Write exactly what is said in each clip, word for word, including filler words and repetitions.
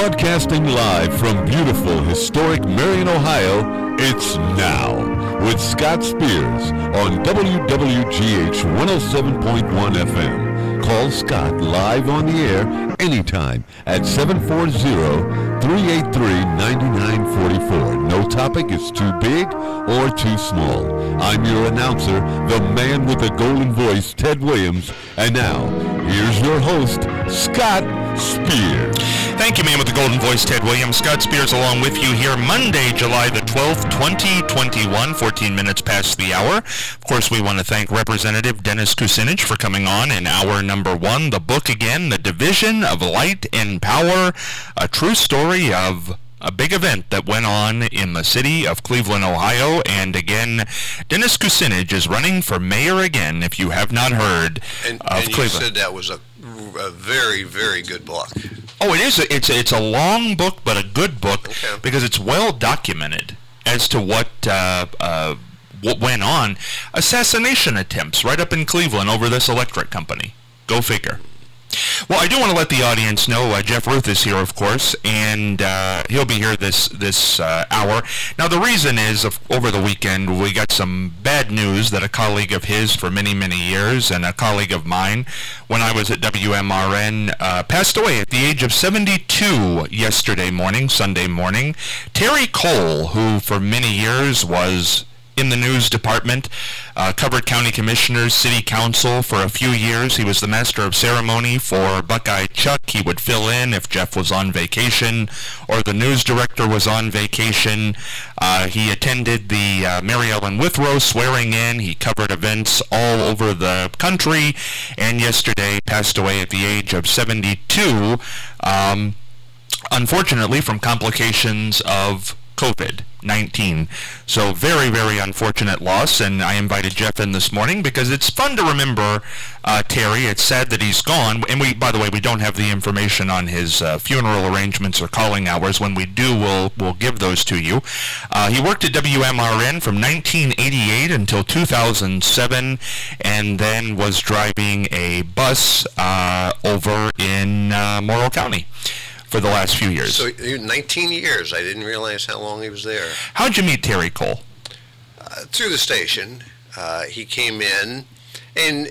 Broadcasting live from beautiful, historic Marion, Ohio, it's Now with Scott Spears on W W G H one oh seven point one F M. Call Scott live on the air anytime at seven four zero, three eight three, nine nine four four. No topic is too big or too small. I'm your announcer, the man with the golden voice, Ted Williams. And now, here's your host, Scott Spears. Thank you, man with the golden voice, Ted Williams. Scott Spears along with you here Monday, July the twelfth, twenty twenty-one, fourteen minutes past the hour. Of course, we want to thank Representative Dennis Kucinich for coming on in hour number one. The book again, The Division of Light and Power, a true story of a big event that went on in the city of Cleveland, Ohio. And again, Dennis Kucinich is running for mayor again, if you have not heard and, of and Cleveland. You said that was a, a very, very good book. Oh, it is. A, it's, a, it's a long book, but a good book, okay, because it's well documented as to what uh, uh, what went on. Assassination attempts right up in Cleveland over this electric company. Go figure. Well, I do want to let the audience know uh, Jeff Ruth is here, of course, and uh, he'll be here this this uh, hour. Now, the reason is, of, over the weekend, we got some bad news that a colleague of his for many, many years, and a colleague of mine when I was at W M R N, uh, passed away at the age of seventy-two yesterday morning, Sunday morning. Terry Cole, who for many years was in the news department, uh, covered county commissioners, city council for a few years. He was the master of ceremony for Buckeye Chuck. He would fill in if Jeff was on vacation or the news director was on vacation. Uh, he attended the uh, Mary Ellen Withrow swearing in. He covered events all over the country, and yesterday passed away at the age of seventy-two, um, unfortunately from complications of COVID nineteen. So very, very unfortunate loss, and I invited Jeff in this morning because it's fun to remember uh, Terry. It's sad that he's gone, and we, by the way, we don't have the information on his uh, funeral arrangements or calling hours. When we do, we'll, we'll give those to you. Uh, he worked at W M R N from nineteen eighty-eight until two thousand seven, and then was driving a bus uh, over in uh, Morrow County for the last few years. So nineteen years. I didn't realize how long he was there. How'd you meet Terry Cole? Uh, through the station. Uh, he came in, and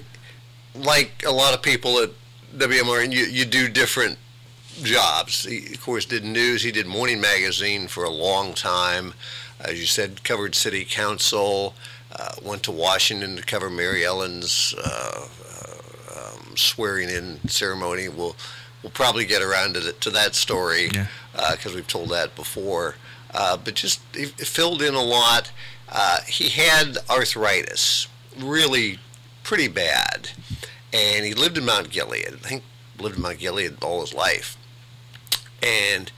like a lot of people at W M R N, you, you do different jobs. He, of course, did news. He did Morning Magazine for a long time. As you said, covered city council, uh, went to Washington to cover Mary Ellen's uh, uh, um, swearing-in ceremony. We'll We'll probably get around to, the, to that story because yeah. uh, we've told that before. Uh, but just he filled in a lot. Uh, he had arthritis, really pretty bad, and he lived in Mount Gilead. I think lived in Mount Gilead all his life. And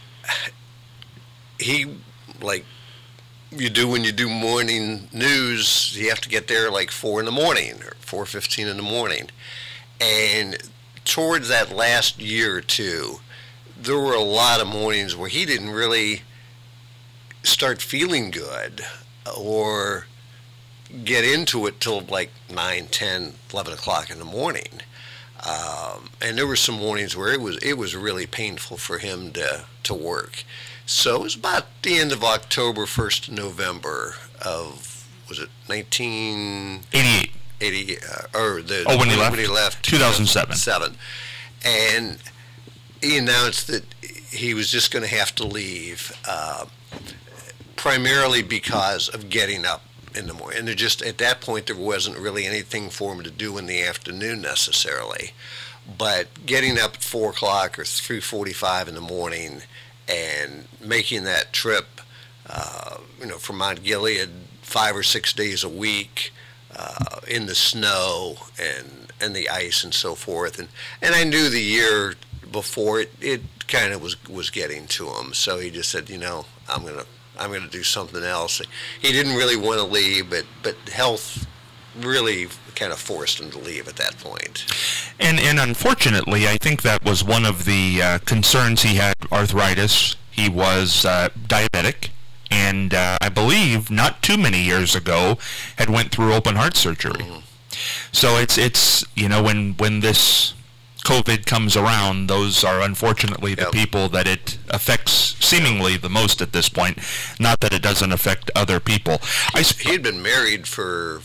he, like you do when you do morning news, you have to get there like four in the morning or four fifteen in the morning, and towards that last year or two, there were a lot of mornings where he didn't really start feeling good or get into it till like nine, ten, eleven o'clock in the morning. Um, and there were some mornings where it was it was really painful for him to, to work. So it was about the end of October, first of November of, was it nineteen eighty-eight. eighty, uh, or the oh, when he left? When he left, two thousand seven. Seven. And he announced that he was just going to have to leave, uh, primarily because of getting up in the morning. And there just, at that point, there wasn't really anything for him to do in the afternoon necessarily. But getting up at four o'clock or three forty-five in the morning and making that trip, uh, you know, from Mount Gilead five or six days a week, Uh, in the snow and and the ice and so forth, and and I knew the year before it it kind of was was getting to him, so he just said, you know, I'm gonna I'm gonna do something else. He didn't really want to leave, but but health really kind of forced him to leave at that point. And and unfortunately, I think that was one of the uh, concerns. He had arthritis. He was uh, diabetic. And uh, I believe not too many years ago had went through open heart surgery. Mm. So it's it's you know when when this COVID comes around, those are unfortunately the Yep. people that it affects seemingly the most at this point. Not that it doesn't affect other people. I sp- He had been married for,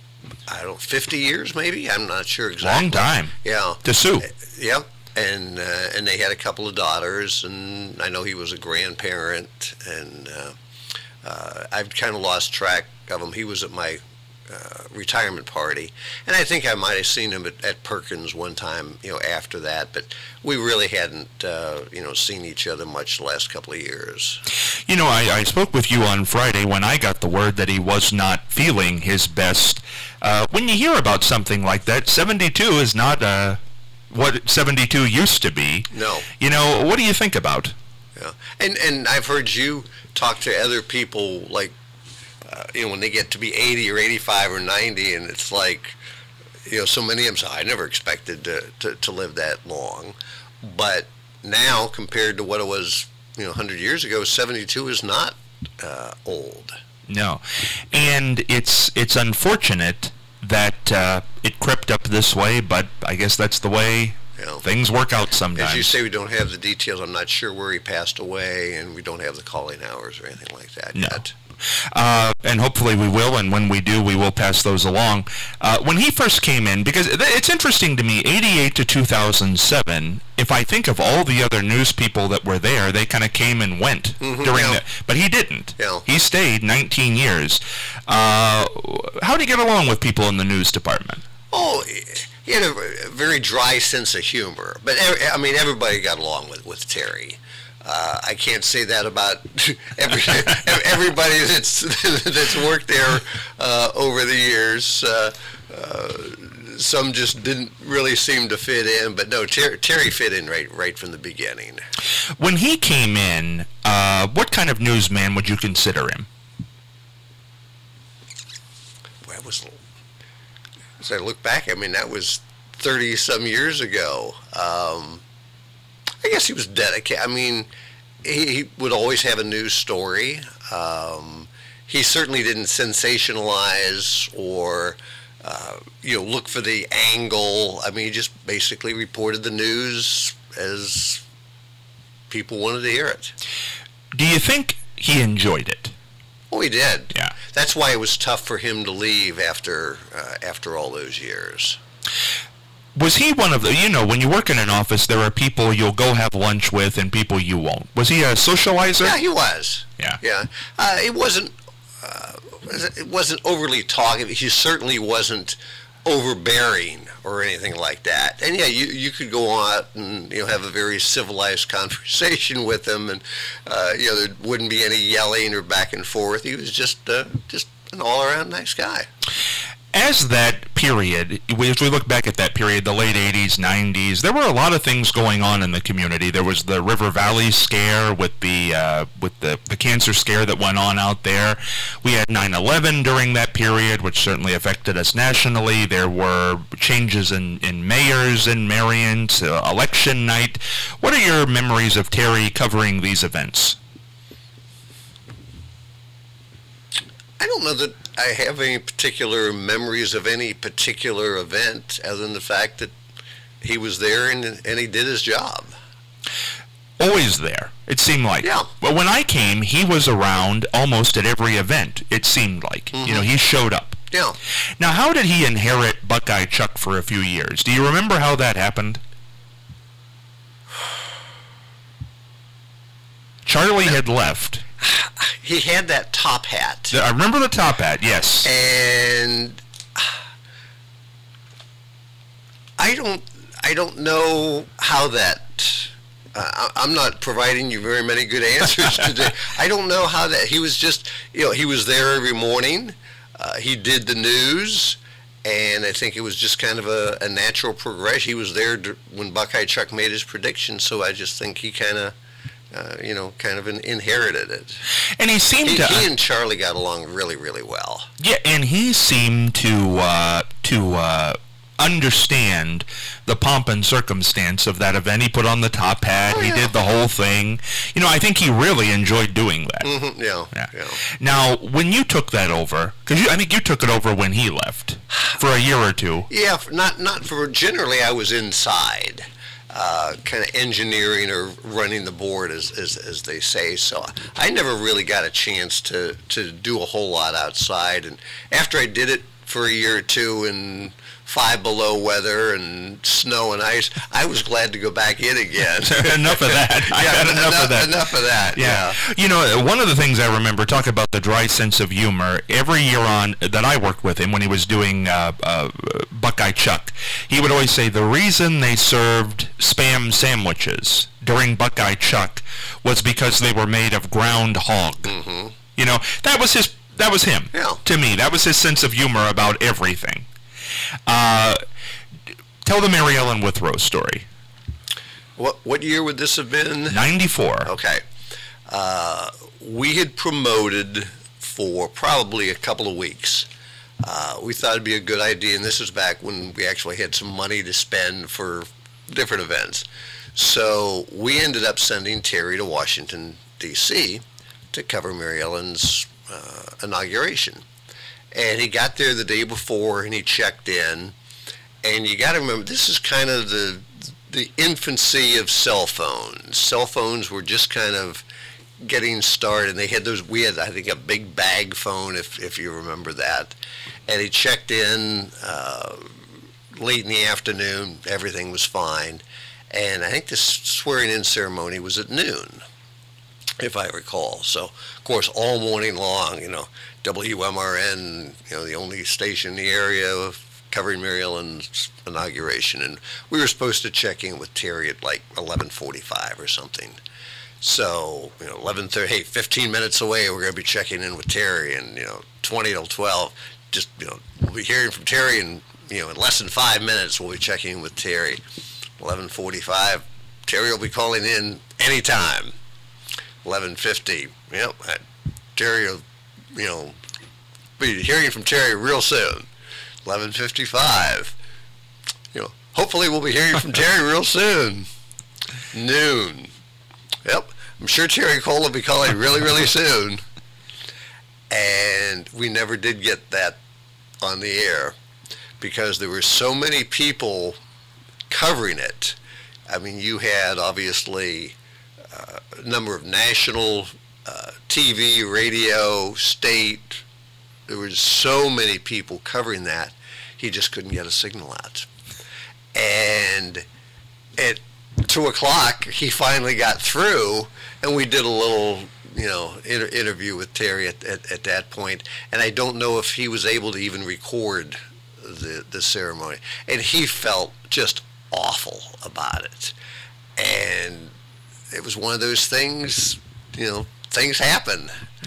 I don't know, fifty years maybe? I'm not sure exactly. long time Yeah. to Sue. Yep. And uh, and they had a couple of daughters, and I know he was a grandparent, and uh, uh, I've kind of lost track of him. He was at my uh, retirement party, and I think I might have seen him at, at Perkins one time, you know, after that, but we really hadn't, uh, you know, seen each other much the last couple of years. You know, I, I spoke with you on Friday when I got the word that he was not feeling his best. Uh, when you hear about something like that, seventy-two is not uh, what seventy-two used to be. No. You know, what do you think about? Yeah. And, and I've heard you talk to other people, like, uh, you know, when they get to be eighty or eighty-five or ninety, and it's like, you know, so many of them say, I never expected to, to, to live that long. But now, compared to what it was, you know, one hundred years ago, seventy-two is not uh, old. No. And it's it's unfortunate that uh, it crept up this way, but I guess that's the way Yeah. things work out sometimes. As you say, we don't have the details. I'm not sure where he passed away, and we don't have the calling hours or anything like that No. yet. Uh, and hopefully we will, and when we do, we will pass those along. Uh, when he first came in, because th- it's interesting to me, eighty-eight to two thousand seven, if I think of all the other news people that were there, they kind of came and went Mhm, during yeah. the, but he didn't. Yeah. He stayed nineteen years. Uh, how do you get along with people in the news department? Oh, he had a very dry sense of humor. But, ev- I mean, everybody got along with, with Terry. Uh, I can't say that about every, everybody that's that's worked there uh, over the years. Uh, uh, some just didn't really seem to fit in, but no, Ter- Terry fit in right right from the beginning. When he came in, uh, what kind of newsman would you consider him? Well, that was, as I look back, I mean, that was thirty some years ago. Um, I guess he was dedicated. I mean, he, he would always have a news story. Um, he certainly didn't sensationalize or, uh, you know, look for the angle. I mean, he just basically reported the news as people wanted to hear it. Do you think he enjoyed it? Oh, he did. Yeah. That's why it was tough for him to leave after uh, after all those years. Was he one of the, you know, when you work in an office, there are people you'll go have lunch with and people you won't. Was he a socializer? Yeah, he was. Yeah. Yeah. Uh, it wasn't. Uh, it wasn't overly talkative. He certainly wasn't overbearing or anything like that. And yeah, you you could go out and you know have a very civilized conversation with him, and uh, you know there wouldn't be any yelling or back and forth. He was just uh, just an all around nice guy. As that period, as we look back at that period, the late eighties, nineties, there were a lot of things going on in the community. There was the River Valley scare with the uh, with the, the cancer scare that went on out there. We had nine eleven during that period, which certainly affected us nationally. There were changes in, in mayors in Marion, uh, election night. What are your memories of Terry covering these events? I don't know that I have any particular memories of any particular event other than the fact that he was there and, and he did his job. Always there, it seemed like. Yeah. Well, when I came, he was around almost at every event, it seemed like. Mm-hmm. You know, he showed up. Yeah. Now, how did he inherit Buckeye Chuck for a few years? Do you remember how that happened? Charlie had left. He had that top hat. I remember the top hat, yes. And I don't I don't know how that uh, I'm not providing you very many good answers today. I don't know how that he was just you know he was there every morning. Uh, he did the news, and I think it was just kind of a, a natural progression. He was there to, when Buckeye Chuck made his prediction, so I just think he kind of uh, you know kind of in, inherited it. And he seemed He, to he and Charlie got along really really well. Yeah, and he seemed to uh, to uh, understand the pomp and circumstance of that event. He put on the top hat. Oh, he yeah. did the whole thing. You know, I think he really enjoyed doing that. Mm-hmm, yeah, Yeah. yeah. Now, when you took that over, because I think you took it over when he left for a year or two. Yeah, for, not not for. Generally, I was inside, uh, kind of engineering or running the board, as, as as they say. So I never really got a chance to to do a whole lot outside. And after I did it for a year or two in five below weather and snow and ice, I was glad to go back in again. Enough of that. I yeah, had enough, enough of that. Enough of that. Yeah. yeah. You know, one of the things I remember, talk about the dry sense of humor, every year on that I worked with him when he was doing uh, uh, Buckeye Chuck, he would always say the reason they served Spam sandwiches during Buckeye Chuck was because they were made of ground hog. Mm-hmm. You know, that was his, that was him. Yeah. To me, that was his sense of humor about everything. Uh, tell the Mary Ellen Withrow story. What what year would this have been? ninety-four. Okay. Uh, we had promoted for probably a couple of weeks. Uh, we thought it'd be a good idea, and this was back when we actually had some money to spend for different events. So we ended up sending Terry to Washington, D C to cover Mary Ellen's uh, inauguration. And he got there the day before, and he checked in. And you got to remember, this is kind of the the infancy of cell phones. Cell phones were just kind of getting started. They had those. We had, I think, a big bag phone, if if you remember that. And he checked in uh, late in the afternoon. Everything was fine. And I think the swearing-in ceremony was at noon, if I recall. So, of course, all morning long, you know, W M R N, you know, the only station in the area covering Mary Ellen's inauguration, and we were supposed to check in with Terry at like eleven forty-five or something. So, you know, eleven thirty, hey, fifteen minutes away, we're going to be checking in with Terry, and, you know, twenty till twelve, just, you know, we'll be hearing from Terry, and, you know, in less than five minutes, we'll be checking in with Terry. eleven forty-five, Terry will be calling in anytime. eleven fifty, yep, Terry will, you know, be hearing from Terry real soon. eleven fifty-five, you know, hopefully we'll be hearing from Terry real soon. Noon, yep, I'm sure Terry Cole will be calling really, really soon. And we never did get that on the air because there were so many people covering it. I mean, you had obviously uh, a number of national uh, T V, radio, state. There was so many people covering that, he just couldn't get a signal out. And at two o'clock, he finally got through, and we did a little, you know, inter- interview with Terry at, at, at that point. And I don't know if he was able to even record the the ceremony. And he felt just awful about it. And it was one of those things, you know, things happen.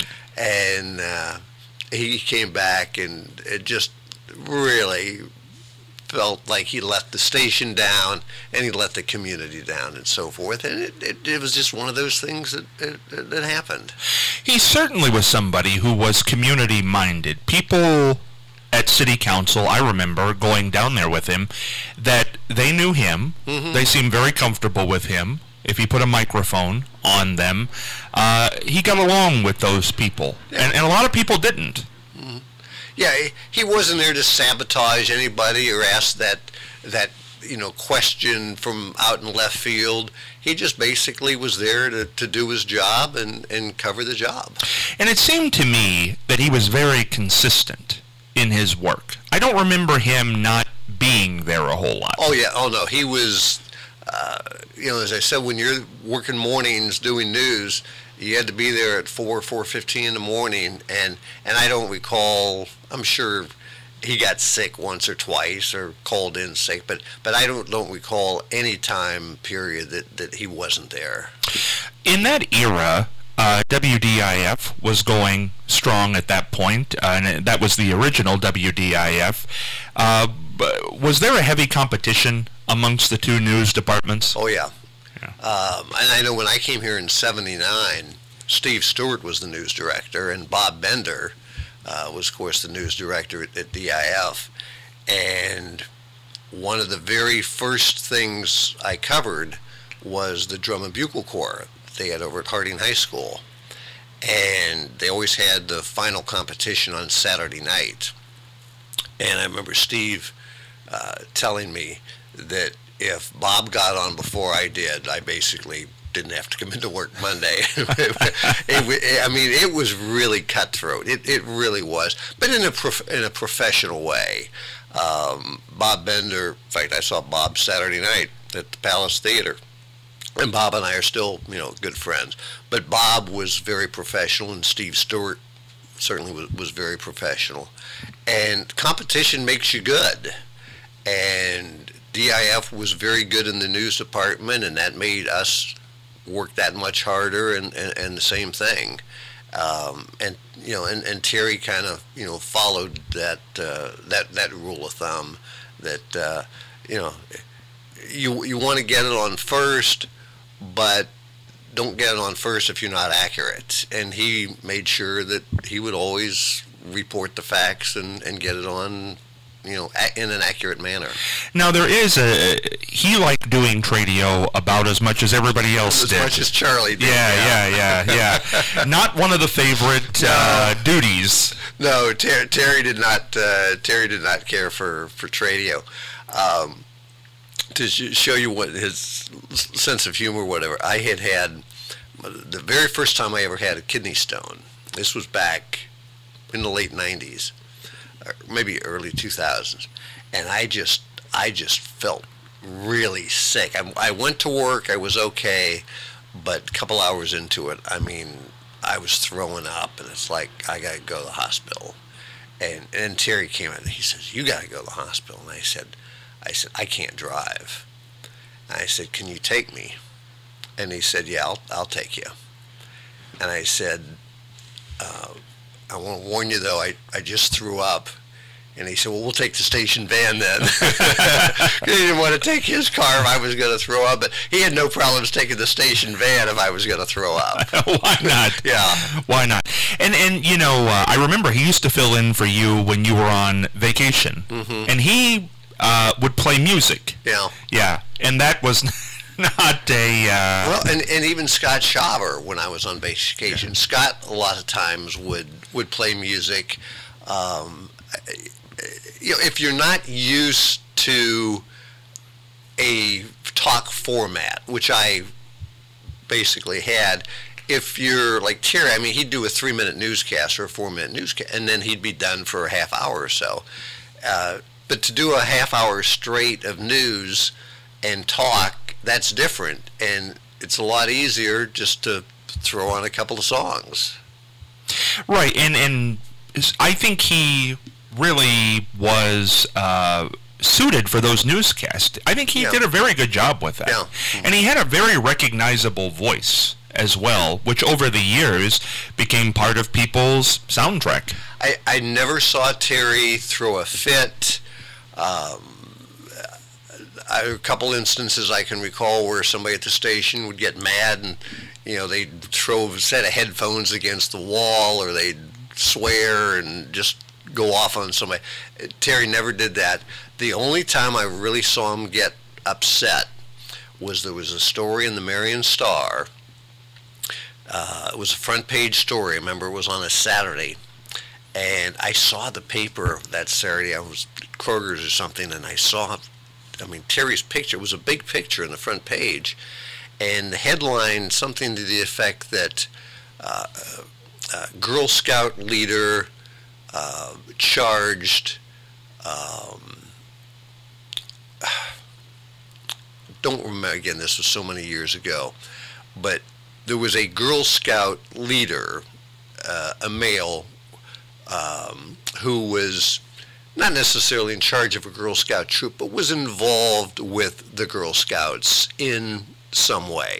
And uh, he came back, and it just really felt like he let the station down, and he let the community down, and so forth. And it, it, it was just one of those things that, that, that happened. He certainly was somebody who was community-minded. People at City Council, I remember going down there with him, that they knew him. Mm-hmm. They seemed very comfortable with him. If he put a microphone on them, uh, he got along with those people. Yeah. And, and a lot of people didn't. Mm-hmm. Yeah, he, he wasn't there to sabotage anybody or ask that, that you know, question from out in left field. He just basically was there to, to do his job and, and cover the job. And it seemed to me that he was very consistent in his work. I don't remember him not being there a whole lot. Oh, yeah. Oh, no. He was, uh, you know, as I said, when you're working mornings doing news, you had to be there at four, four fifteen in the morning, and, and I don't recall, I'm sure he got sick once or twice or called in sick, but, but I don't, don't recall any time period that, that he wasn't there. In that era, uh, W D I F was going strong at that point, uh, and that was the original W D I F. Uh, was there a heavy competition amongst the two news departments? Oh, yeah. yeah. Um, and I know when I came here in seventy-nine, Steve Stewart was the news director, and Bob Bender uh, was, of course, the news director at, at D I F. And one of the very first things I covered was the Drum and Bugle Corps they had over at Harding High School. And they always had the final competition on Saturday night. And I remember Steve uh, telling me that if Bob got on before I did, I basically didn't have to come into work Monday. it, it, I mean, it was really cutthroat. It it really was, but in a prof- in a professional way. Um, Bob Bender, in fact, I saw Bob Saturday night at the Palace Theater, and Bob and I are still, you know, good friends. But Bob was very professional, and Steve Stewart certainly was, was very professional. And competition makes you good, and D I F was very good in the news department, and that made us work that much harder, and, and, and the same thing. Um, and you know, and, and Terry kind of you know followed that uh, that that rule of thumb that uh, you know you you want to get it on first, but don't get it on first if you're not accurate. And he made sure that he would always report the facts and, and get it on, you know, in an accurate manner. Now there is a he liked doing Tradio about as much as everybody else as did. As much as Charlie did. Yeah, yeah, yeah, yeah. yeah. Not one of the favorite uh, duties. No, Ter- Terry did not. Uh, Terry did not care for for Tradio. Um, to sh- show you what his sense of humor, whatever. I had had the very first time I ever had a kidney stone. This was back in the late nineties. Maybe early two thousands, and I just I just felt really sick. I, I went to work, I was okay, but a couple hours into it, I mean, I was throwing up, and it's like, I gotta go to the hospital. And and Terry came in and he says, you gotta go to the hospital. And I said, I said, I can't drive. And I said, can you take me? And he said, yeah, I'll, I'll take you. And I said, uh, I want to warn you, though, I, I just threw up. And he said, well, we'll take the station van then. He didn't want to take his car if I was going to throw up, but he had no problems taking the station van if I was going to throw up. Why not? Yeah. Why not? And, and you know, uh, I remember he used to fill in for you when you were on vacation. Mm-hmm. And he uh, would play music. Yeah. Yeah. And that was not a... Uh, well, and, and even Scott Shaver, when I was on vacation, yeah. Scott a lot of times would, would play music. Um, you know, if you're not used to a talk format, which I basically had, if you're like Terry, I mean, he'd do a three-minute newscast or a four-minute newscast, and then he'd be done for a half hour or so. Uh, but to do a half hour straight of news and talk, that's different, and it's a lot easier just to throw on a couple of songs. Right, and and I think he really was uh, suited for those newscasts. I think he yeah. did a very good job with that. Yeah. And he had a very recognizable voice as well, which over the years became part of people's soundtrack. I, I never saw Terry throw a fit. Um, I, a couple instances I can recall where somebody at the station would get mad and, you know, they'd throw a set of headphones against the wall, or they'd swear and just go off on somebody. Terry never did that. The only time I really saw him get upset was there was a story in the Marion Star. Uh, it was a front page story. I remember it was on a Saturday. And I saw the paper that Saturday. I was at Kroger's or something, and I saw, I mean, Terry's picture. It was a big picture in the front page. And the headline, something to the effect that uh, uh, Girl Scout leader uh, charged, um, don't remember, again, this was so many years ago, but there was a Girl Scout leader, uh, a male, um, who was not necessarily in charge of a Girl Scout troop, but was involved with the Girl Scouts in some way.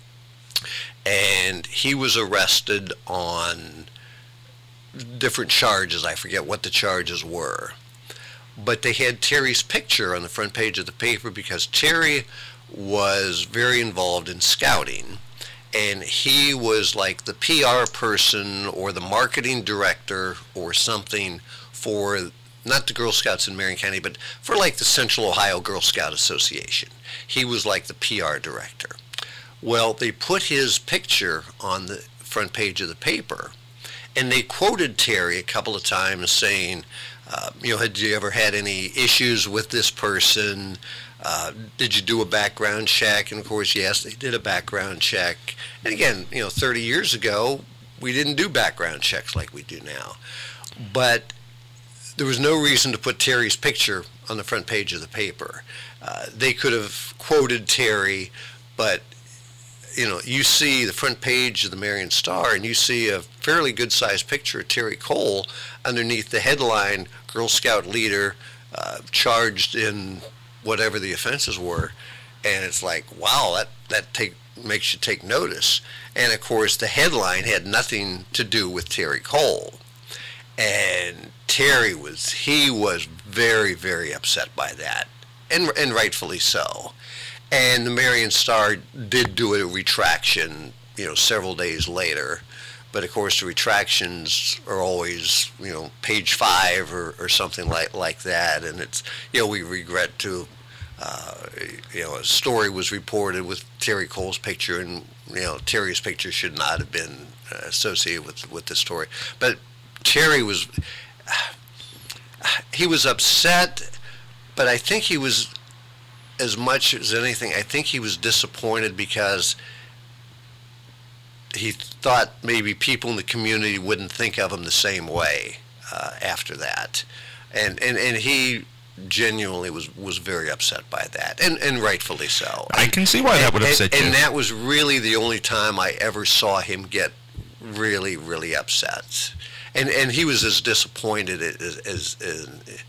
And he was arrested on different charges. I forget what the charges were. But they had Terry's picture on the front page of the paper because Terry was very involved in scouting. And he was like the P R person or the marketing director or something for, not the Girl Scouts in Marion County, but for like the Central Ohio Girl Scout Association. He was like the P R director. Well, they put his picture on the front page of the paper, and they quoted Terry a couple of times saying, uh, you know, had you ever had any issues with this person? Uh, did you do a background check? And of course, yes, they did a background check. And again, you know, thirty years ago, we didn't do background checks like we do now. But there was no reason to put Terry's picture on the front page of the paper. Uh, they could have quoted Terry, but you know, you see the front page of the Marion Star, and you see a fairly good-sized picture of Terry Cole underneath the headline, Girl Scout leader uh, charged in whatever the offenses were, and it's like, wow, that that take makes you take notice. And of course, the headline had nothing to do with Terry Cole, and Terry was he was very very upset by that, and and rightfully so. And the Marion Star did do a retraction, you know, several days later. But of course, the retractions are always, you know, page five or, or something like like that. And it's, you know, we regret to, uh, you know, a story was reported with Terry Cole's picture, and you know, Terry's picture should not have been uh, associated with with the story. But Terry was, he was upset, but I think he was, as much as anything, I think he was disappointed because he thought maybe people in the community wouldn't think of him the same way uh, after that. And, and and he genuinely was, was very upset by that, and, and rightfully so. I can see why that would upset and, you. And that was really the only time I ever saw him get really, really upset. And and he was as disappointed as, as, as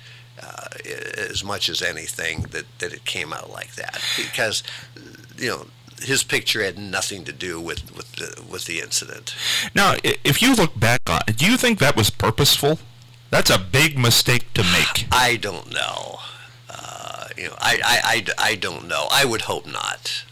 Uh, as much as anything that, that it came out like that, because you know his picture had nothing to do with with the, with the incident. Now, if you look back on it, do you think that was purposeful? That's a big mistake to make. I don't know. Uh, you know, I, I, I, I don't know. I would hope not.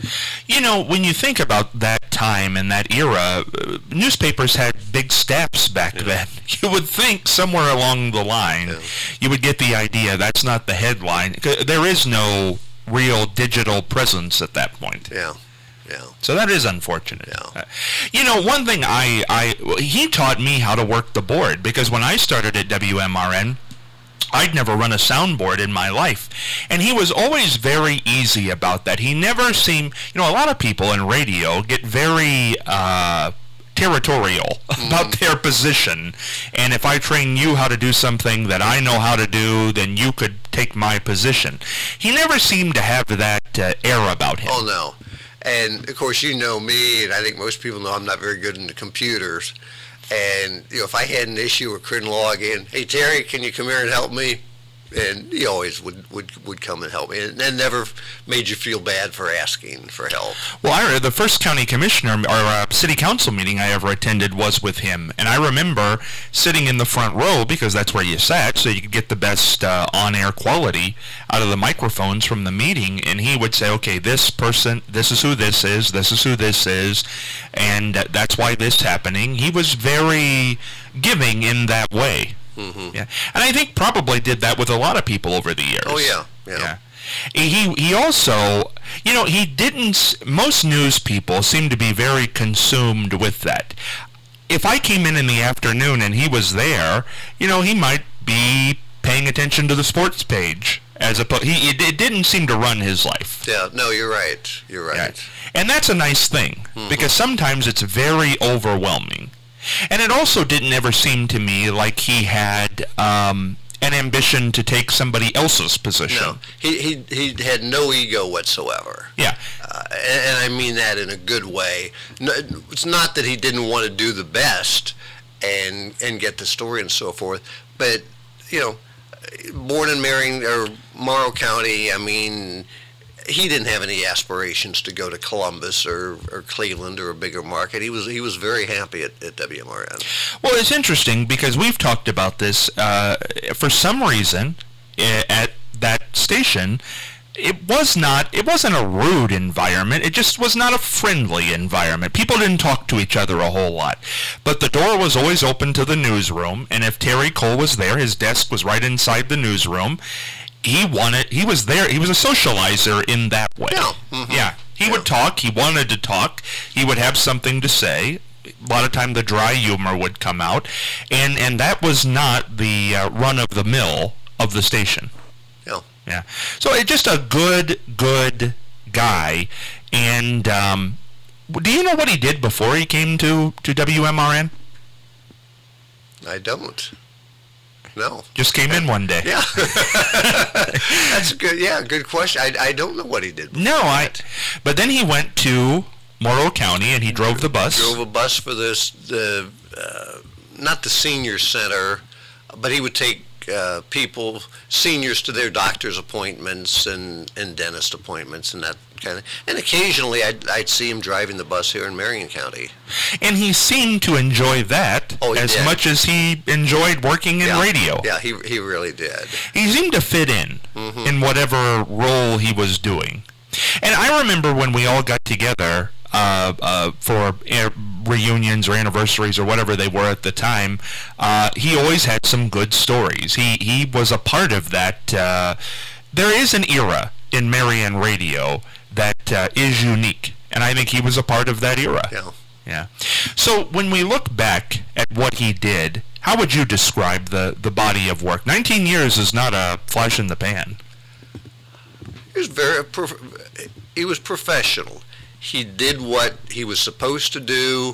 You know, when you think about that time and that era, uh, newspapers had big staffs back yeah. then. You would think somewhere along the line, yeah. you would get the idea that's not the headline. There is no real digital presence at that point. Yeah, yeah. So that is unfortunate. Yeah. Uh, you know, one thing I, I, he taught me how to work the board, because when I started at W M R N, I'd never run a soundboard in my life. And he was always very easy about that. He never seemed, you know, a lot of people in radio get very uh, territorial mm. about their position. And if I train you how to do something that I know how to do, then you could take my position. He never seemed to have that uh, air about him. Oh, no. And, of course, you know me, and I think most people know I'm not very good into computers. And, you know, if I had an issue or couldn't log in, hey, Terry, can you come here and help me? And he always would, would, would come and help me. And that never made you feel bad for asking for help. Well, I, the first county commissioner or uh, city council meeting I ever attended was with him. And I remember sitting in the front row, because that's where you sat, so you could get the best uh, on-air quality out of the microphones from the meeting. And he would say, okay, this person, this is who this is, this is who this is, and uh, that's why this is happening. He was very giving in that way. Mm-hmm. Yeah, and I think probably did that with a lot of people over the years. Oh yeah, yeah. yeah. He he also, you know, he didn't. Most news people seem to be very consumed with that. If I came in in the afternoon and he was there, you know, he might be paying attention to the sports page as opposed. He it, it didn't seem to run his life. Yeah, no, you're right. You're right. Yeah. And that's a nice thing mm-hmm. because sometimes it's very overwhelming. And it also didn't ever seem to me like he had um, an ambition to take somebody else's position. No, he he he had no ego whatsoever. Yeah, uh, and, and I mean that in a good way. No, it's not that he didn't want to do the best and and get the story and so forth, but you know, born in Marion or Morrow County, I mean, he didn't have any aspirations to go to Columbus or, or Cleveland or a bigger market. He was he was very happy at, at W M R N. Well, it's interesting because we've talked about this. Uh, for some reason, at that station, it was not. It wasn't a rude environment. It just was not a friendly environment. People didn't talk to each other a whole lot. But the door was always open to the newsroom, and if Terry Cole was there, his desk was right inside the newsroom. He wanted, he was there, he was a socializer in that way. Yeah. Mm-hmm. Yeah. He yeah. would talk, he wanted to talk, he would have something to say. a lot of time the dry humor would come out, and, and that was not the uh, run-of-the-mill of the station. Yeah. Yeah. So it's just a good, good guy. And um, do you know what he did before he came to, to W M R N? I don't. No. Just came in one day. Yeah. That's a good, yeah, good question. I, I don't know what he did before. No, I, but then he went to Morrow County and he drove the bus. Drove a bus for this, the, uh, not the senior center, but he would take uh, people, seniors, to their doctor's appointments and, and dentist appointments and that kind of. And occasionally I'd, I'd see him driving the bus here in Marion County. And he seemed to enjoy that oh, as did. much as he enjoyed working in yeah. radio. Yeah, he he really did. He seemed to fit in mm-hmm. in whatever role he was doing. And I remember when we all got together uh, uh, for uh, reunions or anniversaries or whatever they were at the time, uh, he always had some good stories. He he was a part of that. Uh, there is an era in Marion radio that uh, is unique, and I think he was a part of that era. Yeah. Yeah. So when we look back at what he did, how would you describe the, the body of work? nineteen years is not a flash in the pan. He was very, prof- he was professional. He did what he was supposed to do,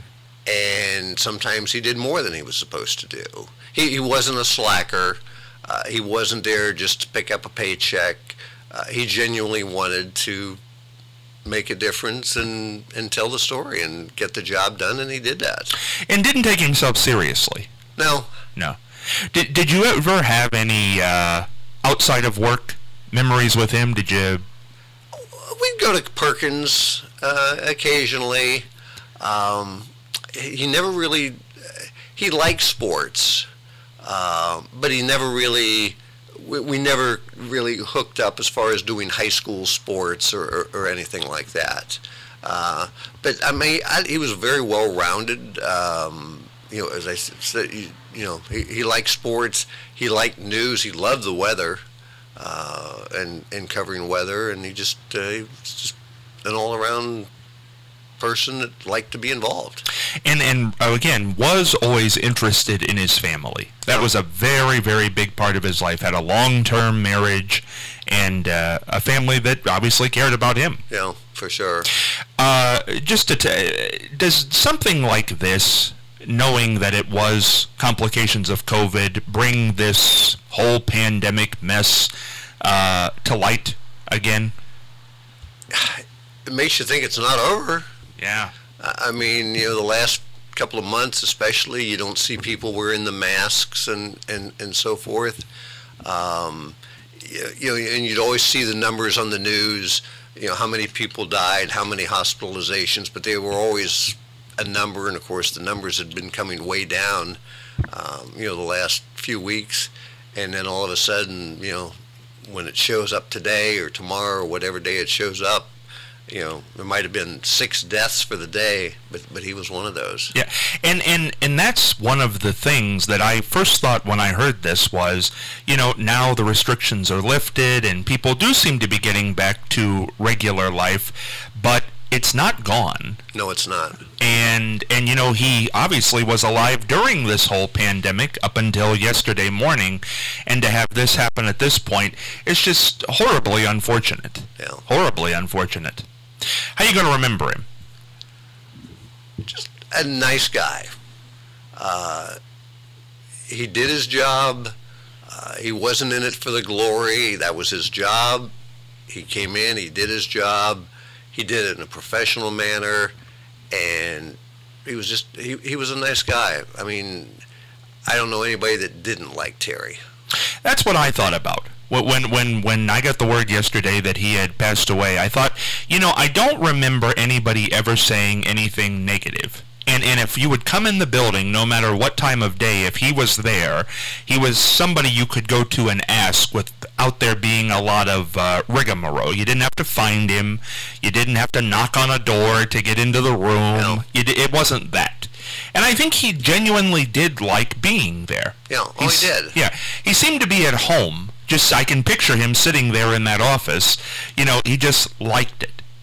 and sometimes he did more than he was supposed to do. He, he wasn't a slacker. Uh, he wasn't there just to pick up a paycheck. Uh, he genuinely wanted to make a difference and, and tell the story and get the job done, and he did that. And didn't take himself seriously. No. No. Did Did you ever have any uh, outside of work memories with him? Did you? We'd go to Perkins uh, occasionally. Um, he never really. He liked sports, uh, but he never really. We, we never really hooked up as far as doing high school sports or, or, or anything like that. Uh, but I mean, I, he was very well-rounded. Um, you know, as I said, you, you know, he, he liked sports. He liked news. He loved the weather uh, and and covering weather. And he just uh, he was just an all-around person that liked to be involved. And and uh, again, was always interested in his family. That was a very, very big part of his life. Had a long-term marriage and uh, a family that obviously cared about him. Yeah, for sure. Uh, just to t- does something like this, knowing that it was complications of COVID, bring this whole pandemic mess uh, to light again? It makes you think it's not over. Yeah. I mean, you know, the last couple of months especially, you don't see people wearing the masks and, and, and so forth. Um, you, you know, and you'd always see the numbers on the news, you know, how many people died, how many hospitalizations, but they were always a number, and of course the numbers had been coming way down, um, you know, the last few weeks, and then all of a sudden, you know, when it shows up today or tomorrow or whatever day it shows up, you know, there might have been six deaths for the day, but but he was one of those. Yeah, and, and, and that's one of the things that I first thought when I heard this was, you know, now the restrictions are lifted and people do seem to be getting back to regular life, but it's not gone. No, it's not. And, and you know, he obviously was alive during this whole pandemic up until yesterday morning, and to have this happen at this point is just horribly unfortunate. Yeah. Horribly unfortunate. How are you going to remember him? Just a nice guy. Uh, he did his job. Uh, he wasn't in it for the glory. That was his job. He came in, he did his job. He did it in a professional manner, and he was just, he, he was a nice guy. I mean, I don't know anybody that didn't like Terry. That's what I thought about. When when when I got the word yesterday that he had passed away, I thought, you know, I don't remember anybody ever saying anything negative. And and if you would come in the building, no matter what time of day, if he was there, he was somebody you could go to and ask without there being a lot of uh, rigmarole. You didn't have to find him. You didn't have to knock on a door to get into the room. No. You d- it wasn't that. And I think he genuinely did like being there. Yeah, oh, He's, he did. Yeah, he seemed to be at home. Just, I can picture him sitting there in that office. You know, he just liked it.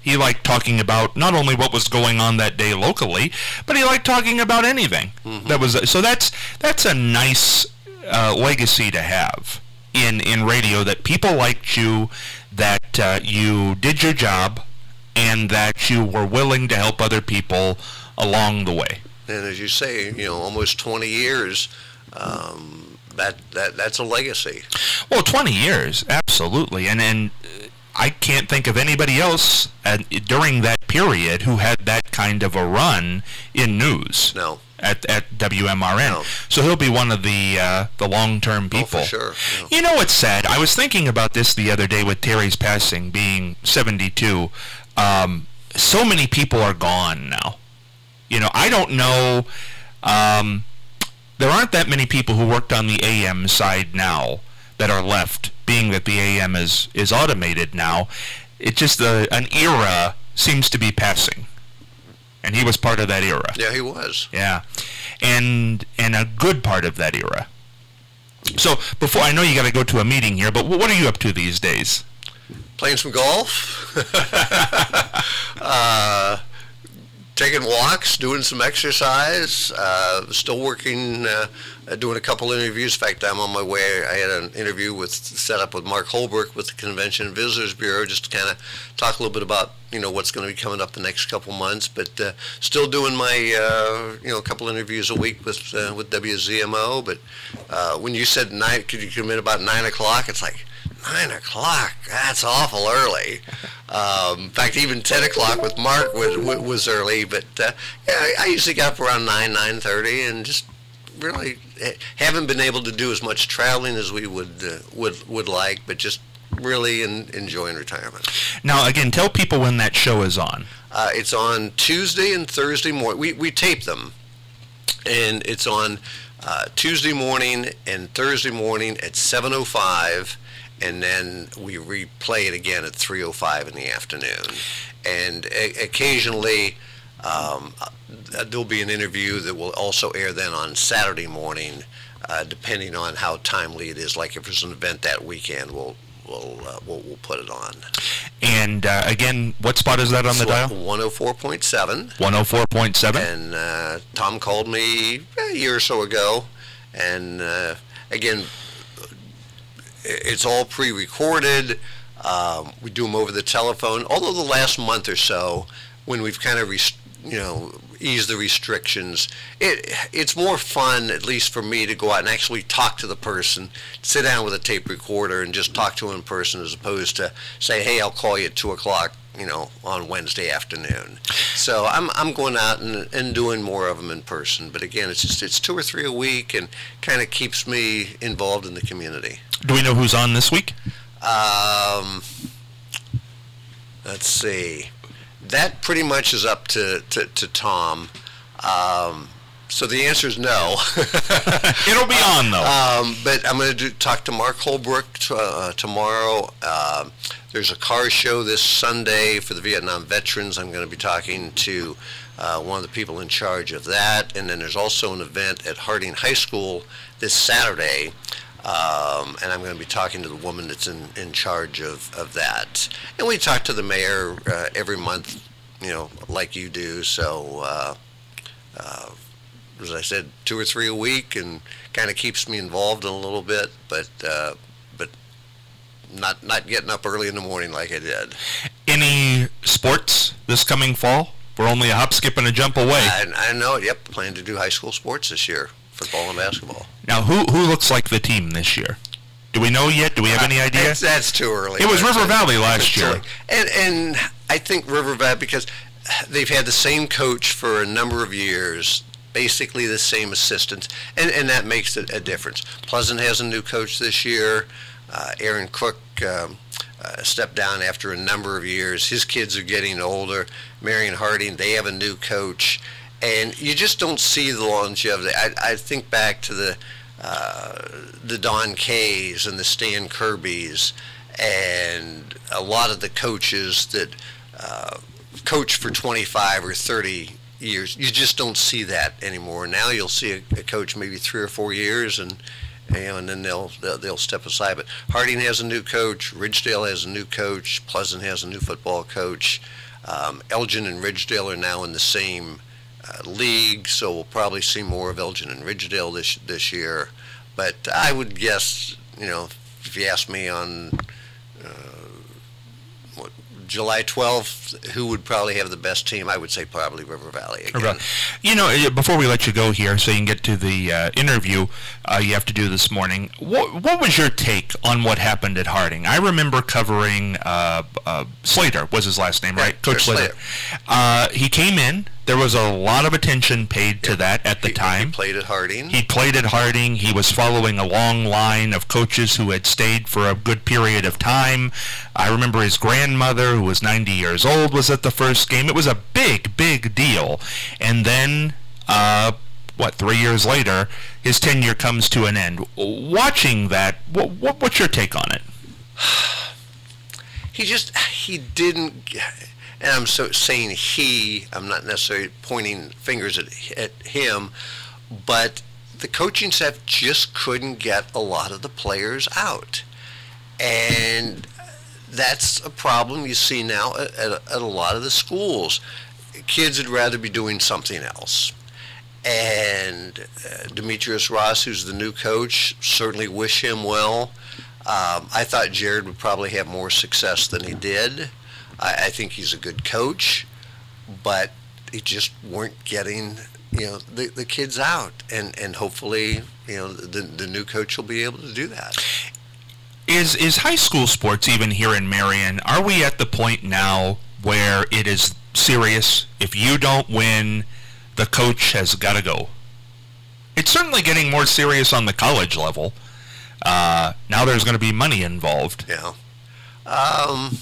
He liked talking about not only what was going on that day locally, but he liked talking about anything. Mm-hmm. That was so. That's that's a nice uh, legacy to have in in radio. That people liked you, that uh, you did your job, and that you were willing to help other people along the way. And as you say, you know, almost twenty years. Um, that that that's a legacy. Well, twenty years, absolutely, and and. I can't think of anybody else uh, during that period who had that kind of a run in news. No. At at W M R N. No. So he'll be one of the uh, the long-term people. Oh, for sure. Yeah. You know what's sad? I was thinking about this the other day with Terry's passing, being seventy-two. Um, so many people are gone now. You know, I don't know. Um, there aren't that many people who worked on the A M side now that are left, being that the A M is, is automated now. It just, uh, an era seems to be passing. And he was part of that era. Yeah, he was. Yeah. And and a good part of that era. So, before, I know you got to go to a meeting here, but what are you up to these days? Playing some golf. uh, taking walks, doing some exercise, uh, still working, uh, doing a couple interviews. In fact, I'm on my way. I had an interview with set up with Mark Holbrook with the Convention and Visitors Bureau, just to kind of talk a little bit about, you know, what's going to be coming up the next couple months. But uh, still doing my, uh, you know, a couple interviews a week with uh, with W Z M O. But uh, when you said nine, could you come in about nine o'clock? It's like, Nine o'clock. That's awful early. Um, in fact, even ten o'clock with Mark was was early. But uh, yeah, I, I usually got up around nine, nine thirty, and just really haven't been able to do as much traveling as we would uh, would would like. But just really in, enjoying retirement. Now, again, tell people when that show is on. Uh, it's on Tuesday and Thursday morning. We we tape them, and it's on uh, Tuesday morning and Thursday morning at seven oh five. And then we replay it again at three oh five in the afternoon. And a- occasionally um, there'll be an interview that will also air then on Saturday morning, uh, depending on how timely it is. Like if there's an event that weekend, we'll we'll uh, we'll, we'll put it on. And uh, again, what spot is that on the dial? one oh four point seven. one oh four point seven. And uh, Tom called me a year or so ago, and uh, again, it's all pre-recorded. Um, we do them over the telephone. Although the last month or so, when we've kind of, rest- you know, eased the restrictions, it it's more fun, at least for me, to go out and actually talk to the person, sit down with a tape recorder and just talk to them in person, as opposed to say, hey, I'll call you at two o'clock, you know, on Wednesday afternoon. So I'm I'm going out and, and doing more of them in person. But again, it's just it's two or three a week, and kind of keeps me involved in the community. Do we know who's on this week? Um, let's see. That pretty much is up to, to, to Tom. Um, so the answer is no. It'll be on, though. Um, but I'm going to talk to Mark Holbrook t- uh, tomorrow. Uh, there's a car show this Sunday for the Vietnam veterans. I'm going to be talking to uh, one of the people in charge of that. And then there's also an event at Harding High School this Saturday. Um, and I'm going to be talking to the woman that's in, in charge of, of that. And we talk to the mayor uh, every month, you know, like you do. So, uh, uh, as I said, two or three a week, and kind of keeps me involved in a little bit, but uh, but not not getting up early in the morning like I did. Any sports this coming fall? We're only a hop, skip, and a jump away. I, I know it. Yep, plan to do high school sports this year. Football and basketball. Now, who who looks like the team this year? Do we know yet? Do we have any idea? That's, that's too early. It was That's River a, Valley last year. And, and I think River Valley, because they've had the same coach for a number of years, basically the same assistants, and, and that makes a, a difference. Pleasant has a new coach this year. Uh, Aaron Cook um, uh, stepped down after a number of years. His kids are getting older. Marion Harding, they have a new coach. And you just don't see the longevity. I, I think back to the uh, the Don Kays and the Stan Kirbys, and a lot of the coaches that uh, coach for twenty-five or thirty years. You just don't see that anymore. Now you'll see a, a coach maybe three or four years, and you know, and then they'll, they'll they'll step aside. But Harding has a new coach. Ridgedale has a new coach. Pleasant has a new football coach. Um, Elgin and Ridgedale are now in the same uh, league, so we'll probably see more of Elgin and Ridgedale this this year. But I would guess, you know, if you ask me on uh, what, July twelfth, who would probably have the best team, I would say probably River Valley again. You know, before we let you go here, so you can get to the uh, interview uh, you have to do this morning, what, what was your take on what happened at Harding? I remember covering uh, uh, Slater, was his last name, right? Yeah, Coach Slater. Slater. Uh, he came in. There was a lot of attention paid to Yeah. that at the He- time. He played at Harding. He played at Harding. He was following a long line of coaches who had stayed for a good period of time. I remember his grandmother, who was ninety years old, was at the first game. It was a big, big deal. And then, uh, what, three years later, his tenure comes to an end. Watching that, what, what, what's your take on it? He just, he didn't, and I'm so saying he, I'm not necessarily pointing fingers at, at him, but the coaching staff just couldn't get a lot of the players out. And that's a problem you see now at, at, at a lot of the schools. Kids would rather be doing something else. And uh, Demetrius Ross, who's the new coach, certainly wish him well. Um, I thought Jared would probably have more success than he did. I, I think he's a good coach, but he just weren't getting, you know, the, the kids out. And, and hopefully, you know, the, the new coach will be able to do that. Is is high school sports, even here in Marion, are we at the point now where it is serious? If you don't win, the coach has got to go. It's certainly getting more serious on the college level. Uh, now there's going to be money involved. Yeah. Um,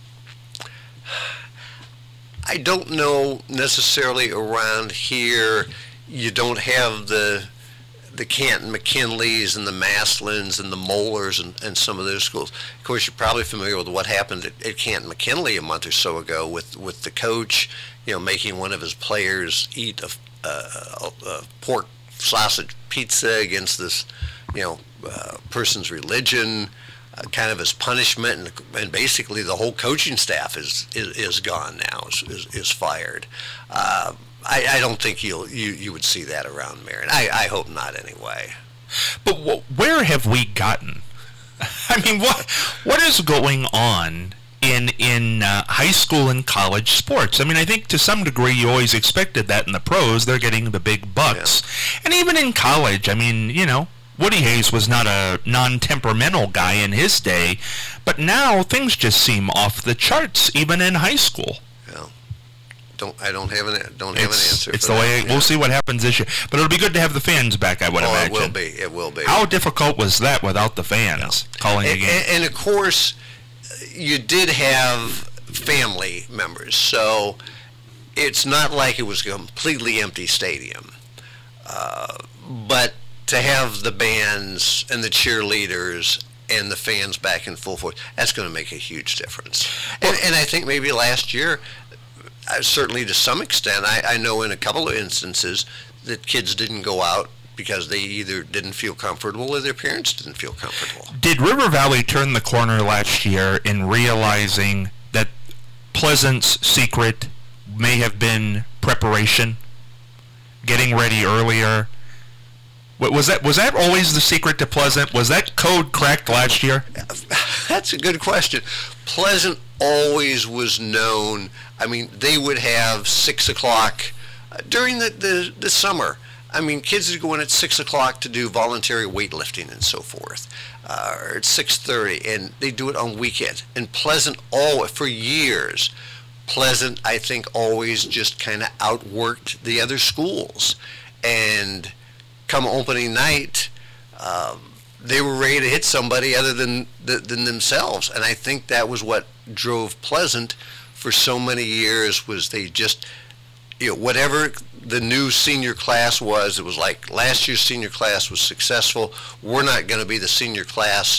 I don't know necessarily around here. You don't have the the Canton McKinleys and the Maslins and the Mollers and, and some of those schools. Of course, you're probably familiar with what happened at, at Canton McKinley a month or so ago with, with the coach, you know, making one of his players eat a, a, a pork sausage pizza against this, you know, uh, person's religion, uh, kind of as punishment, and, and basically the whole coaching staff is is, is gone now, is, is, is fired. Uh, I, I don't think you'll, you you would see that around Marion. I, I hope not anyway. But wh- where have we gotten? I mean, what what is going on in in uh, high school and college sports? I mean, I think to some degree you always expected that in the pros. They're getting the big bucks. Yeah. And even in college, I mean, you know, Woody Hayes was not a non-temperamental guy in his day, but now things just seem off the charts, even in high school. Yeah. Don't I don't have an don't have it's, an answer. It's for the that. way Yeah. we'll see what happens this year, but it'll be good to have the fans back. I would oh, imagine. it will be. It will be. How difficult was that without the fans yeah. calling and, a game? And, and of course, you did have family members, so it's not like it was a completely empty stadium. Uh, but to have the bands and the cheerleaders and the fans back in full force, that's going to make a huge difference. And, and I think maybe last year, uh, certainly to some extent, I, I know in a couple of instances that kids didn't go out because they either didn't feel comfortable or their parents didn't feel comfortable. Did River Valley turn the corner last year in realizing that Pleasant's secret may have been preparation, getting ready earlier? Was that was that always the secret to Pleasant? Was that code cracked last year? That's a good question. Pleasant always was known. I mean, they would have six o'clock uh, during the, the, the summer. I mean, kids would go in at six o'clock to do voluntary weightlifting and so forth, uh, or at six thirty, and they do it on weekends. And Pleasant, all for years, Pleasant, I think, always just kind of outworked the other schools. And come opening night, um, they were ready to hit somebody other than than themselves. And I think that was what drove Pleasant for so many years, was they just, you know, whatever the new senior class was, it was like last year's senior class was successful. We're not going to be the senior class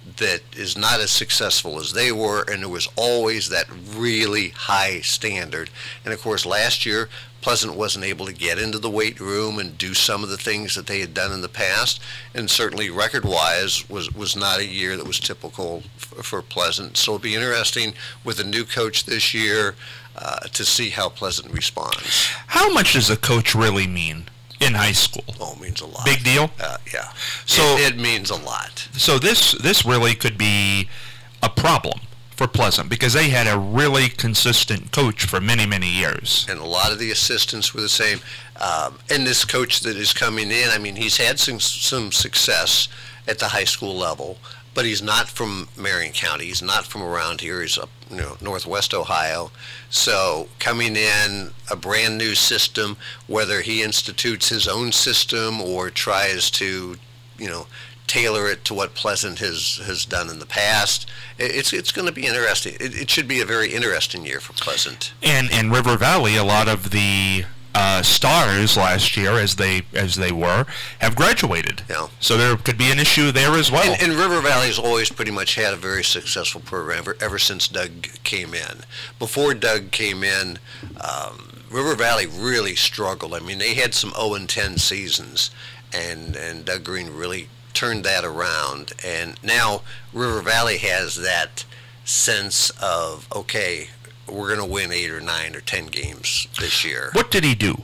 that is not as successful as they were, and there was always that really high standard. And of course, last year, Pleasant wasn't able to get into the weight room and do some of the things that they had done in the past, and certainly record-wise was, was not a year that was typical for, for Pleasant. So it'll be interesting with a new coach this year uh, to see how Pleasant responds. How much does a coach really mean in high school? Oh, it means a lot. Big deal? Uh, yeah. So it, it means a lot. So this this really could be a problem for Pleasant, because they had a really consistent coach for many, many years. And a lot of the assistants were the same. Um, and this coach that is coming in, I mean, he's had some some success at the high school level, but he's not from Marion County. He's not from around here. He's up, you know, Northwest Ohio. So coming in, a brand new system, whether he institutes his own system or tries to, you know, tailor it to what Pleasant has, has done in the past. It's it's going to be interesting. It, it should be a very interesting year for Pleasant. And in River Valley, a lot of the uh, stars last year, as they as they were, have graduated. Yeah. So there could be an issue there as well. And, and River Valley's always pretty much had a very successful program ever, ever since Doug came in. Before Doug came in, um, River Valley really struggled. I mean, they had some oh and ten seasons, and, and Doug Green really turned that around, and now River Valley has that sense of, okay, we're going to win eight or nine or ten games this year. What did he do?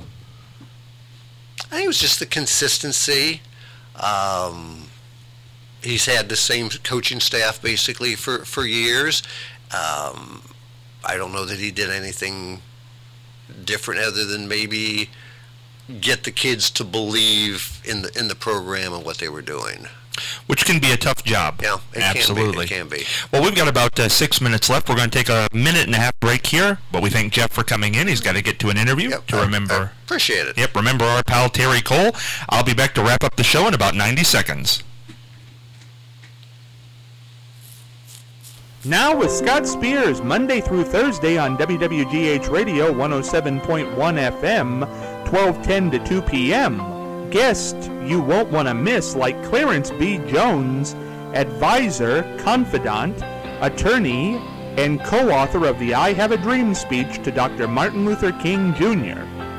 I think it was just the consistency. Um, he's had the same coaching staff basically for, for years. Um, I don't know that he did anything different other than maybe get the kids to believe in the in the program and what they were doing. Which can be a tough job. Yeah, it absolutely. Can be, it can be. Well, we've got about uh, six minutes left. We're going to take a minute and a half break here, but we thank Jeff for coming in. He's got to get to an interview yep, to I, remember. I appreciate it. Yep, remember our pal Terry Cole. I'll be back to wrap up the show in about ninety seconds. Now with Scott Spears, Monday through Thursday on W W G H Radio one oh seven point one F M, twelve ten to two p.m. Guest you won't want to miss, like Clarence B. Jones, advisor, confidant, attorney, and co-author of the I Have a Dream speech to Doctor Martin Luther King Junior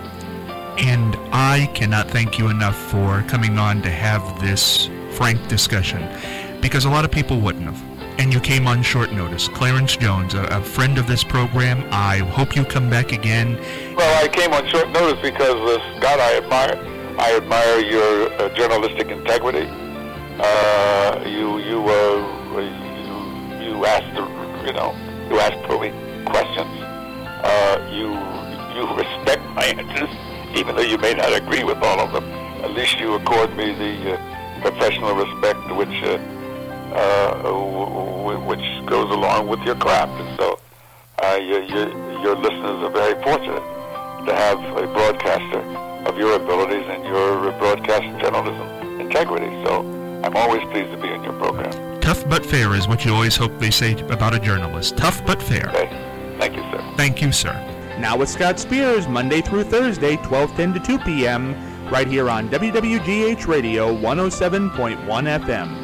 And I cannot thank you enough for coming on to have this frank discussion, because a lot of people wouldn't have. And you came on short notice. Clarence Jones, a, a friend of this program. I hope you come back again. Well, I came on short notice because, uh, Scott, I admire I admire your uh, journalistic integrity. Uh, you you uh, you you asked you know you asked probing questions. Uh, you you respect my answers, even though you may not agree with all of them. At least you accord me the uh, professional respect which. Uh, Uh, w- which goes along with your craft, and so uh, your, your, your listeners are very fortunate to have a broadcaster of your abilities and your broadcast journalism integrity. So I'm always pleased to be in your program. Tough but fair is what you always hope they say about a journalist. Tough but fair. Okay. Thank you, sir. Thank you, sir. Now with Scott Spears, Monday through Thursday, twelve ten to two p.m., right here on W W G H Radio one oh seven point one F M.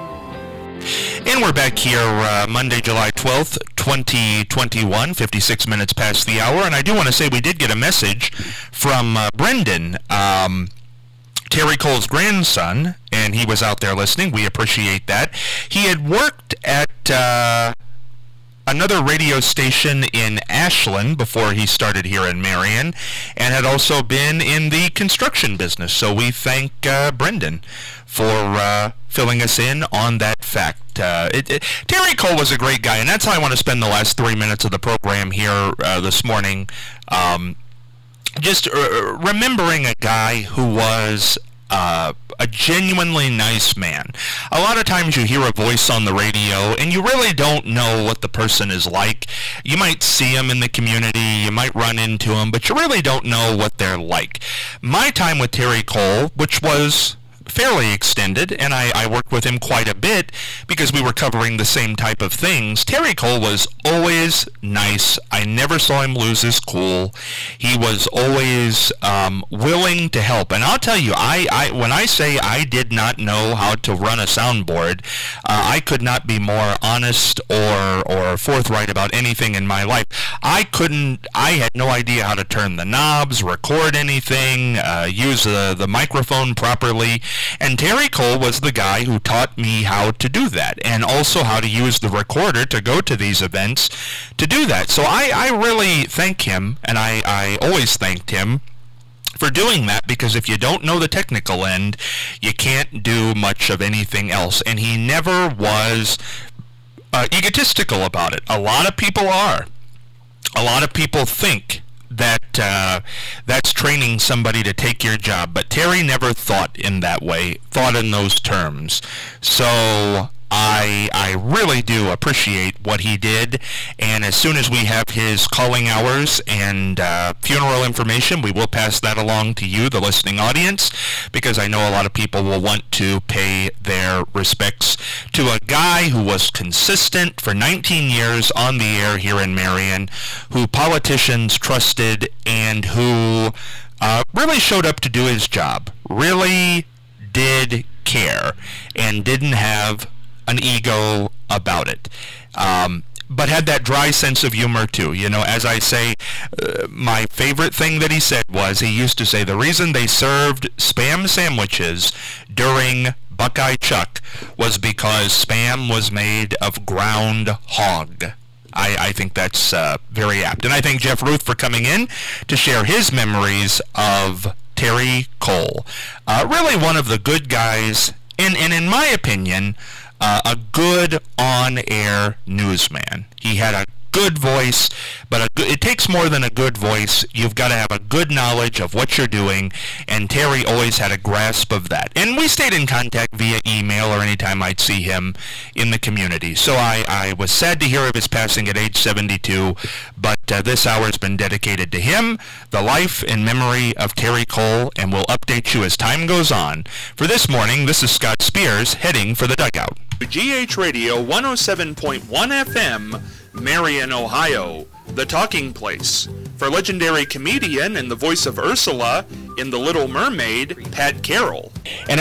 And we're back here uh, Monday, July twelfth, twenty twenty-one, fifty-six minutes past the hour. And I do want to say we did get a message from uh, Brendan, um, Terry Cole's grandson, and he was out there listening. We appreciate that. He had worked at uh, another radio station in Ashland before he started here in Marion, and had also been in the construction business. So we thank uh, Brendan for uh, filling us in on that fact. Uh, it, it, Terry Cole was a great guy, and that's how I want to spend the last three minutes of the program here uh, this morning. Um, just uh, remembering a guy who was uh, a genuinely nice man. A lot of times you hear a voice on the radio, and you really don't know what the person is like. You might see him in the community, you might run into him, but you really don't know what they're like. My time with Terry Cole, which was fairly extended, and I, I worked with him quite a bit because we were covering the same type of things. Terry Cole was always nice. I never saw him lose his cool. He was always um, willing to help. And I'll tell you, I, I when I say I did not know how to run a soundboard, uh, I could not be more honest or or forthright about anything in my life. I couldn't. I had no idea how to turn the knobs, record anything, uh, use the the microphone properly. And Terry Cole was the guy who taught me how to do that, and also how to use the recorder to go to these events to do that. So I, I really thank him, and I, I always thanked him for doing that, because if you don't know the technical end, you can't do much of anything else. And he never was uh, egotistical about it. A lot of people are. A lot of people think that uh, that's training somebody to take your job, but Terry never thought in that way, thought in those terms. So I I really do appreciate what he did, and as soon as we have his calling hours and uh, funeral information, we will pass that along to you, the listening audience, because I know a lot of people will want to pay their respects to a guy who was consistent for nineteen years on the air here in Marion, who politicians trusted, and who uh, really showed up to do his job, really did care, and didn't have an ego about it, um, but had that dry sense of humor too. You know, as I say, uh, my favorite thing that he said was, he used to say, the reason they served Spam sandwiches during Buckeye Chuck was because Spam was made of ground hog. I, I think that's uh, very apt. And I thank Jeff Ruth for coming in to share his memories of Terry Cole. Uh, really one of the good guys, and, and in my opinion, Uh, a good on-air newsman. He had a good voice, but a good, it takes more than a good voice. You've got to have a good knowledge of what you're doing, and Terry always had a grasp of that. And we stayed in contact via email or anytime I'd see him in the community. So I, I was sad to hear of his passing at age seventy-two, but uh, this hour has been dedicated to him, the life and memory of Terry Cole, and we'll update you as time goes on. For this morning, this is Scott Spears heading for the dugout. G H Radio one oh seven point one F M, Marion, Ohio, the talking place. For legendary comedian and the voice of Ursula in The Little Mermaid, Pat Carroll. And